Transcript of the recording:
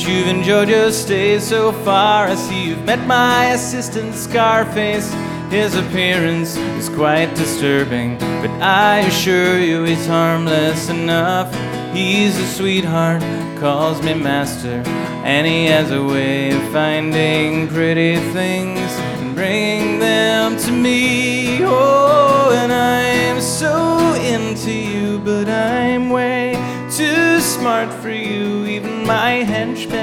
You've enjoyed your stay so far. I see you've met my assistant Scarface. His appearance is quite disturbing, but I assure you he's harmless enough. He's a sweetheart, calls me master, and he has a way of finding pretty things and bringing them to me. Oh, and I'm so into you, but I'm way too smart for you. Even my henchmen